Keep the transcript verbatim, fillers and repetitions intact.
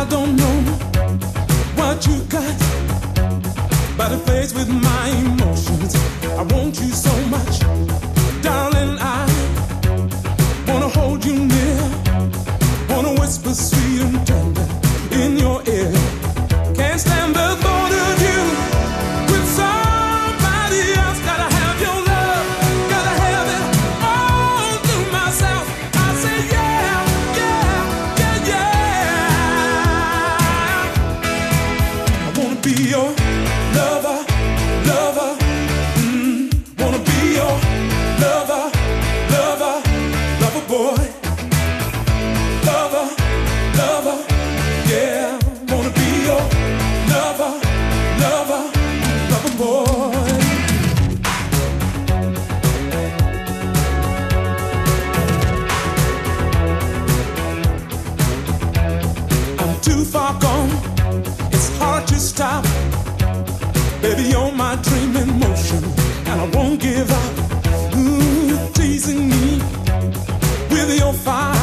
don't know what you got, but it plays with my emotions. I want you so much, darling. I wanna hold you near, wanna whisper sweet and tender in your ear. Can't stand the thought of you with somebody else. Gotta have your love, gotta have it all to myself. I say yeah, yeah, yeah, yeah. I wanna be your lover, lover. Mm, wanna be your lover, lover, lover boy. Lover, lover, yeah. Wanna be your lover, lover, lover boy. I'm too far gone, it's hard to stop. Baby, you're my dream in motion, and I won't give up. Ooh, teasing me with your fire.